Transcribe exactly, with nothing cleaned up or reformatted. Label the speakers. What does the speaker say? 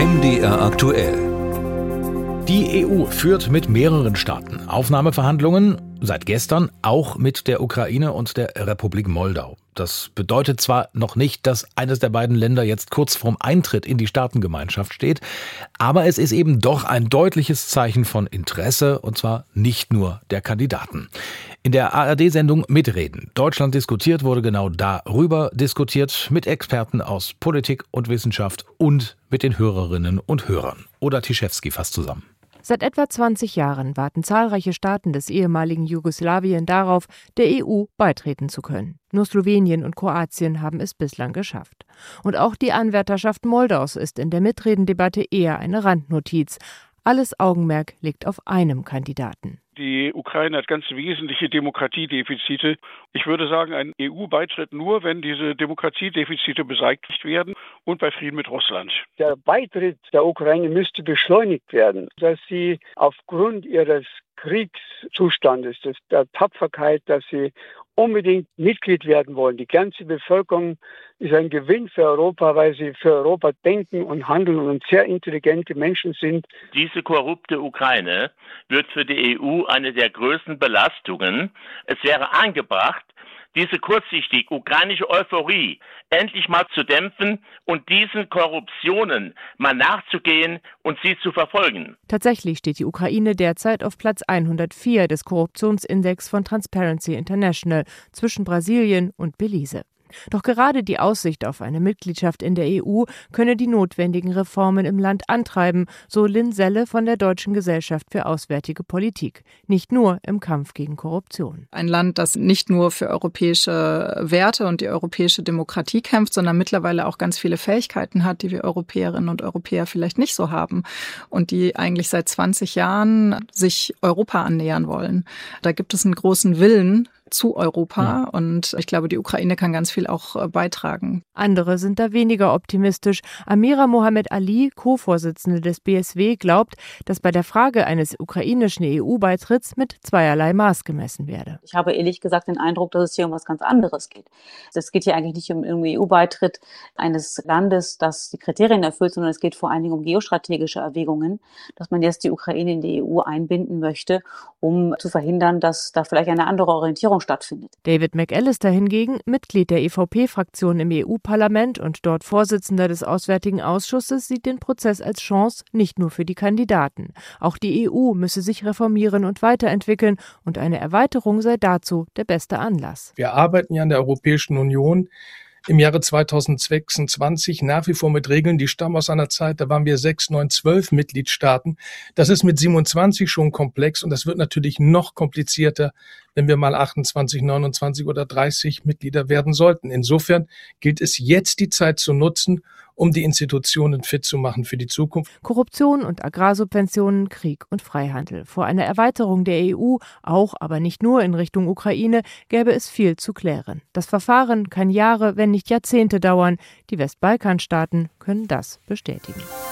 Speaker 1: M D R aktuell.
Speaker 2: Die E U führt mit mehreren Staaten Aufnahmeverhandlungen, seit gestern auch mit der Ukraine und der Republik Moldau. Das bedeutet zwar noch nicht, dass eines der beiden Länder jetzt kurz vorm Eintritt in die Staatengemeinschaft steht, aber es ist eben doch ein deutliches Zeichen von Interesse, und zwar nicht nur der Kandidaten. In der A R D-Sendung Mitreden Deutschland diskutiert wurde genau darüber diskutiert, mit Experten aus Politik und Wissenschaft und mit den Hörerinnen und Hörern. Oda Tischewski fasst zusammen.
Speaker 3: Seit etwa zwanzig Jahren warten zahlreiche Staaten des ehemaligen Jugoslawien darauf, der E U beitreten zu können. Nur Slowenien und Kroatien haben es bislang geschafft. Und auch die Anwärterschaft Moldaus ist in der Mitredendebatte eher eine Randnotiz. Alles Augenmerk liegt auf einem Kandidaten.
Speaker 4: Die Ukraine hat ganz wesentliche Demokratiedefizite. Ich würde sagen, ein E U-Beitritt nur, wenn diese Demokratiedefizite beseitigt werden und bei Frieden mit Russland.
Speaker 5: Der Beitritt der Ukraine müsste beschleunigt werden, dass sie aufgrund ihres Kriegszustandes, der Tapferkeit, dass sie unbedingt Mitglied werden wollen. Die ganze Bevölkerung ist ein Gewinn für Europa, weil sie für Europa denken und handeln und sehr intelligente Menschen sind.
Speaker 6: Diese korrupte Ukraine wird für die E U eine der größten Belastungen. Es wäre angebracht, diese kurzsichtig ukrainische Euphorie endlich mal zu dämpfen und diesen Korruptionen mal nachzugehen und sie zu verfolgen.
Speaker 3: Tatsächlich steht die Ukraine derzeit auf Platz hundertvier des Korruptionsindex von Transparency International zwischen Brasilien und Belize. Doch gerade die Aussicht auf eine Mitgliedschaft in der E U könne die notwendigen Reformen im Land antreiben, so Lynn Selle von der Deutschen Gesellschaft für Auswärtige Politik. Nicht nur im Kampf gegen Korruption.
Speaker 7: Ein Land, das nicht nur für europäische Werte und die europäische Demokratie kämpft, sondern mittlerweile auch ganz viele Fähigkeiten hat, die wir Europäerinnen und Europäer vielleicht nicht so haben und die eigentlich seit zwanzig Jahren sich Europa annähern wollen. Da gibt es einen großen Willen zu Europa, ja. Und ich glaube, die Ukraine kann ganz viel auch beitragen.
Speaker 3: Andere sind da weniger optimistisch. Amira Mohamed Ali, Co-Vorsitzende des B S W, glaubt, dass bei der Frage eines ukrainischen E U-Beitritts mit zweierlei Maß gemessen werde.
Speaker 8: Ich habe ehrlich gesagt den Eindruck, dass es hier um was ganz anderes geht. Es geht hier eigentlich nicht um einen E U-Beitritt eines Landes, das die Kriterien erfüllt, sondern es geht vor allen Dingen um geostrategische Erwägungen, dass man jetzt die Ukraine in die E U einbinden möchte, um zu verhindern, dass da vielleicht eine andere Orientierung stattfindet.
Speaker 3: David McAllister hingegen, Mitglied der E V P-Fraktion im E U-Parlament und dort Vorsitzender des Auswärtigen Ausschusses, sieht den Prozess als Chance nicht nur für die Kandidaten. Auch die E U müsse sich reformieren und weiterentwickeln und eine Erweiterung sei dazu der beste Anlass.
Speaker 9: Wir arbeiten ja in der Europäischen Union im Jahre zweitausendsechsundzwanzig nach wie vor mit Regeln, die stammen aus einer Zeit, da waren wir sechs, neun, zwölf Mitgliedstaaten. Das ist mit siebenundzwanzig schon komplex und das wird natürlich noch komplizierter, wenn wir mal achtundzwanzig, neunundzwanzig oder dreißig Mitglieder werden sollten. Insofern gilt es jetzt, die Zeit zu nutzen, um die Institutionen fit zu machen für die Zukunft.
Speaker 3: Korruption und Agrarsubventionen, Krieg und Freihandel. Vor einer Erweiterung der E U, auch aber nicht nur in Richtung Ukraine, gäbe es viel zu klären. Das Verfahren kann Jahre, wenn nicht Jahrzehnte dauern. Die Westbalkanstaaten können das bestätigen.